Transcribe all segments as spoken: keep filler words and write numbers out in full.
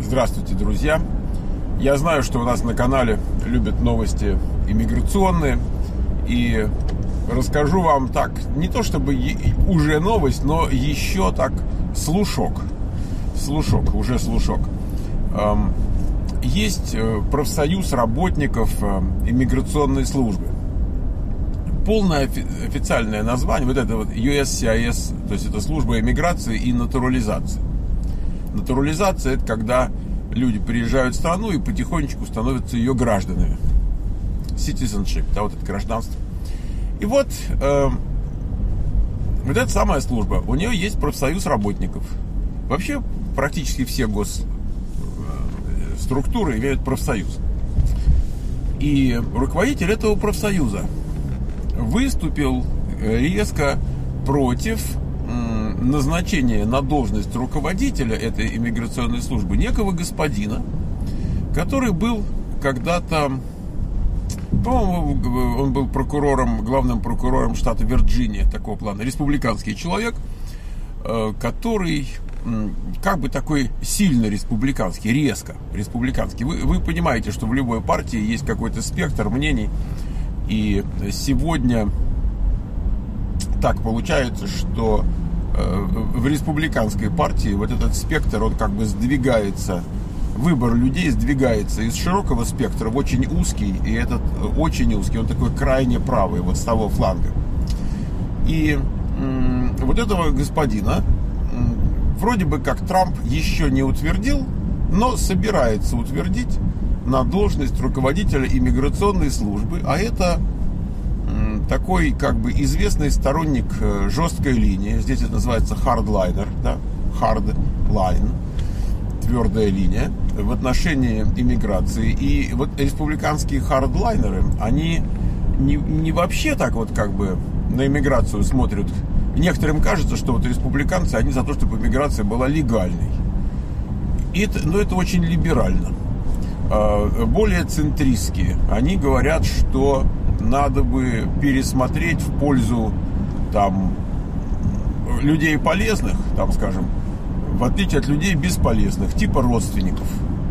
Здравствуйте, друзья! Я знаю, что у нас на канале любят новости иммиграционные. И расскажу вам так, не то чтобы уже новость, но еще так слушок. Слушок, уже слушок. Есть профсоюз работников иммиграционной службы. Полное официальное название, вот это вот ю эс си ай эс, то есть это служба иммиграции и натурализации. Натурализация — это когда люди приезжают в страну и потихонечку становятся ее гражданами. Citizenship, да, вот это гражданство. И вот, э, вот эта самая служба, у нее есть профсоюз работников. Вообще практически все госструктуры имеют профсоюз. И руководитель этого профсоюза выступил резко против назначения на должность руководителя этой иммиграционной службы некого господина, который был когда-то, по-моему, он был прокурором, главным прокурором штата Вирджиния, такого плана, республиканский человек, который как бы такой сильно республиканский, резко республиканский. Вы, вы понимаете, что в любой партии есть какой-то спектр мнений, и сегодня так получается, что в республиканской партии вот этот спектр, он как бы сдвигается, выбор людей сдвигается из широкого спектра в очень узкий, и этот очень узкий, он такой крайне правый, вот с того фланга. И м- вот этого господина м- вроде бы как Трамп еще не утвердил, но собирается утвердить на должность руководителя иммиграционной службы, а это такой как бы известный сторонник жесткой линии. Здесь это называется хардлайнер, да? Hardline, твердая линия в отношении иммиграции. И вот республиканские хардлайнеры, они не, не вообще так вот как бы на иммиграцию смотрят. Некоторым кажется, что вот республиканцы, они за то, чтобы иммиграция была легальной. И это, но это очень либерально. Более центристские. Они говорят, что надо бы пересмотреть в пользу там людей полезных, там, скажем, в отличие от людей бесполезных, типа родственников.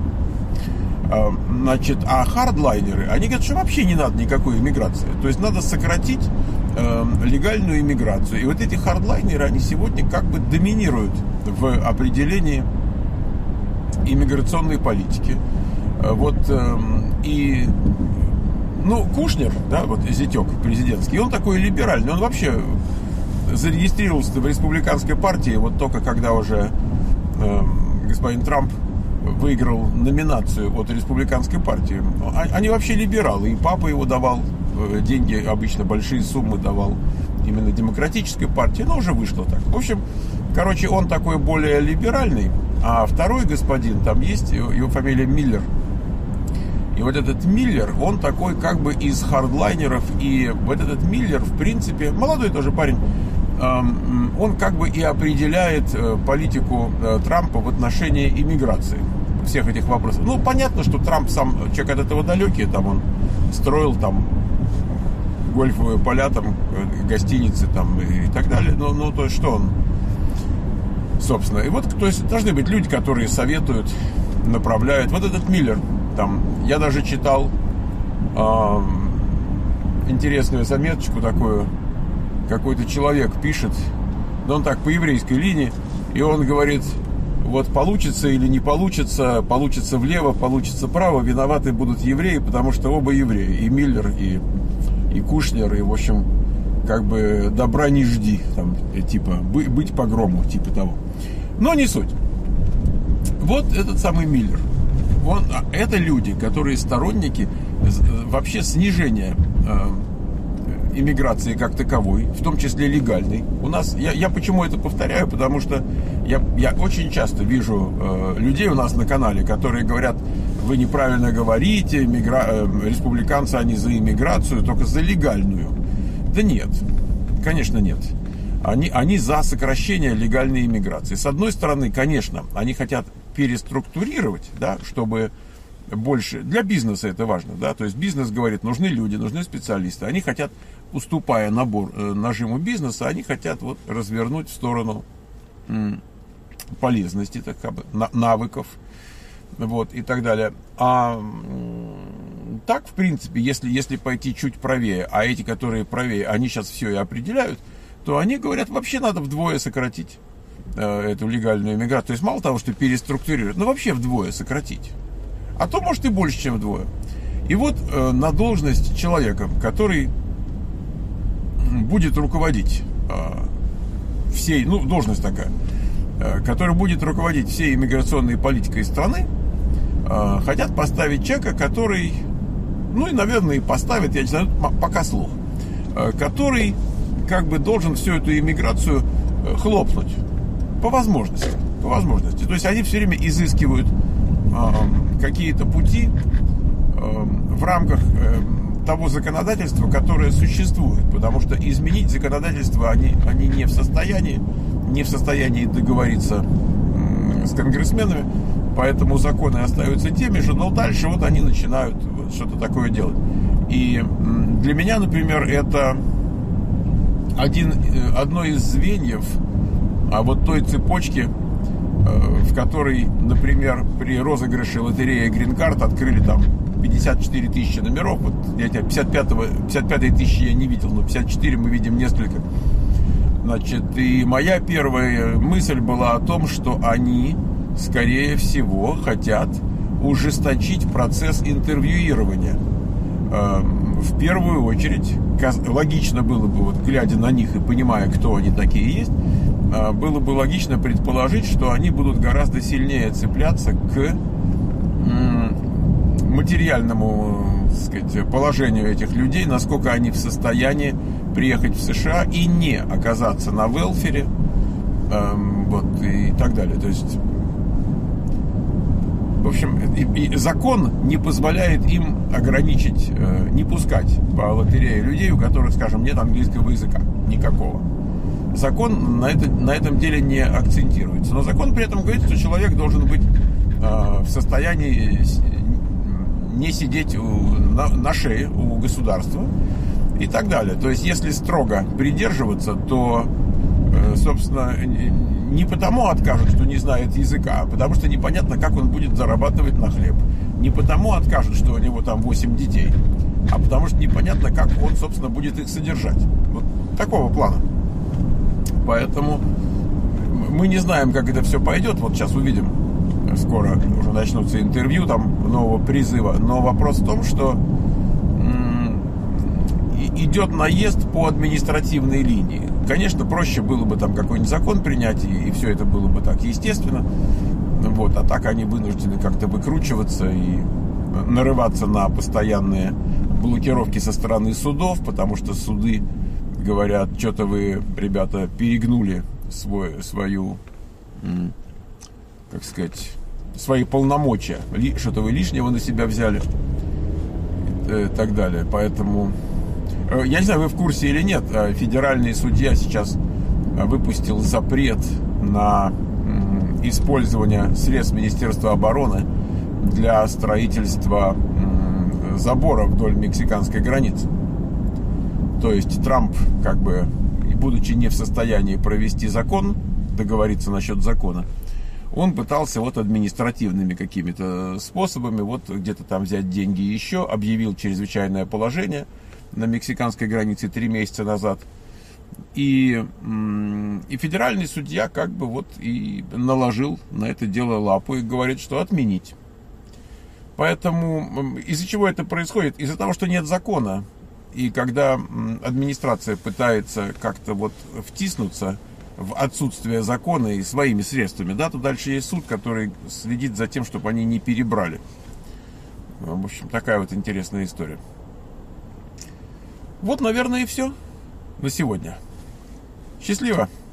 Значит, а хардлайнеры, они говорят, что вообще не надо никакой иммиграции. То есть надо сократить э, легальную иммиграцию. И вот эти хардлайнеры, они сегодня как бы доминируют в определении иммиграционной политики. Вот, э, и Ну, Кушнер, да, вот зятек президентский, он такой либеральный, он вообще зарегистрировался в республиканской партии вот только когда уже э, господин Трамп выиграл номинацию от республиканской партии. Они вообще либералы, и папа его давал э, деньги, обычно большие суммы давал именно демократической партии, но уже вышло так. В общем, короче, он такой более либеральный, а второй господин, там есть, его фамилия Миллер. И вот этот Миллер, он такой как бы из хардлайнеров. И вот этот Миллер, в принципе, молодой тоже парень, он как бы и определяет политику Трампа в отношении иммиграции, всех этих вопросов. Ну, понятно, что Трамп сам человек от этого далекий, там он строил там гольфовые поля, там гостиницы там и так далее. Ну, ну то есть что он, собственно. И вот, то есть должны быть люди, которые советуют, направляют. Вот этот Миллер. Там, я даже читал э, интересную заметочку такую. Какой-то человек пишет, но он так по еврейской линии, и он говорит, вот получится или не получится, получится влево, получится вправо, виноваты будут евреи, потому что оба евреи, и Миллер, и, и Кушнер, и, в общем, как бы добра не жди, там, типа, быть погрому, типа того. Но не суть. Вот этот самый Миллер. Он, это люди, которые сторонники вообще снижения э, иммиграции как таковой, в том числе легальной. У нас, я, я почему это повторяю, потому что я, я очень часто вижу э, людей у нас на канале, которые говорят, вы неправильно говорите, мигра... э, республиканцы, они за иммиграцию, только за легальную. Да нет, конечно нет. Они, они за сокращение легальной иммиграции. С одной стороны, конечно, они хотят переструктурировать, да, чтобы больше... Для бизнеса это важно, да, то есть бизнес говорит, нужны люди, нужны специалисты. Они хотят, уступая набор, э, нажиму бизнеса, они хотят вот развернуть в сторону м, полезности, так как бы, на, навыков, вот, и так далее. А так, в принципе, если, если пойти чуть правее, а эти, которые правее, они сейчас все и определяют, то они говорят, вообще надо вдвое сократить э, эту легальную иммиграцию. То есть мало того, что переструктурировать, но вообще вдвое сократить. А то, может, и больше, чем вдвое. И вот э, на должность человека, который будет руководить э, всей, ну, должность такая, э, который будет руководить всей иммиграционной политикой страны, э, хотят поставить человека, который, ну, и, наверное, и поставят, я не знаю, пока слух, э, который как бы должен всю эту иммиграцию э, хлопнуть. По возможности. По возможности. То есть они все время изыскивают э, какие-то пути э, в рамках э, того законодательства, которое существует. Потому что изменить законодательство они, они не в состоянии, не в состоянии договориться э, с конгрессменами. Поэтому законы остаются теми же, но дальше вот они начинают что-то такое делать. И э, для меня, например, это один, одно из звеньев а вот той цепочки, в которой, например, при розыгрыше лотереи Green Card открыли там пятьдесят четыре тысячи номеров. Вот я тебя пятьдесят пятой тысячи я не видел, но пятьдесят четыре мы видим несколько. Значит, и моя первая мысль была о том, что они, скорее всего, хотят ужесточить процесс интервьюирования. В первую очередь, логично было бы, вот глядя на них и понимая, кто они такие есть, было бы логично предположить, что они будут гораздо сильнее цепляться к материальному, так сказать, положению этих людей, насколько они в состоянии приехать в США и не оказаться на велфере, вот, и так далее. То есть, в общем, и, и закон не позволяет им ограничить, э, не пускать по лотерее людей, у которых, скажем, нет английского языка никакого. Закон на, это, на этом деле не акцентируется. Но закон при этом говорит, что человек должен быть э, в состоянии не сидеть у, на, на шее у государства и так далее. То есть, если строго придерживаться, то, э, собственно, не потому откажут, что не знает языка, а потому что непонятно, как он будет зарабатывать на хлеб. Не потому откажут, что у него там восемь детей, а потому что непонятно, как он, собственно, будет их содержать. Вот такого плана. Поэтому мы не знаем, как это все пойдет. Вот сейчас увидим. Скоро уже начнутся интервью там нового призыва. Но вопрос в том, что м- идет наезд по административной линии. Конечно, проще было бы там какой-нибудь закон принять, и, и все это было бы так естественно. Вот, а так они вынуждены как-то выкручиваться и нарываться на постоянные блокировки со стороны судов, потому что суды говорят, что-то вы, ребята, перегнули свой, свою, как сказать, свои полномочия, что-то вы лишнего на себя взяли и так далее. Поэтому... Я не знаю, вы в курсе или нет, федеральный судья сейчас выпустил запрет на использование средств Министерства обороны для строительства забора вдоль мексиканской границы. То есть Трамп, как бы, будучи не в состоянии провести закон, договориться насчет закона, он пытался вот административными какими-то способами, вот где-то там взять деньги еще, объявил чрезвычайное положение на мексиканской границе три месяца назад. И, и федеральный судья как бы вот и наложил на это дело лапу и говорит, что отменить. Поэтому из-за чего это происходит? Из-за того, что нет закона. И когда администрация пытается как-то вот втиснуться в отсутствие закона и своими средствами, да, то дальше есть суд, который следит за тем, чтобы они не перебрали. В общем, такая вот интересная история. Вот, наверное, и все на сегодня. Счастливо!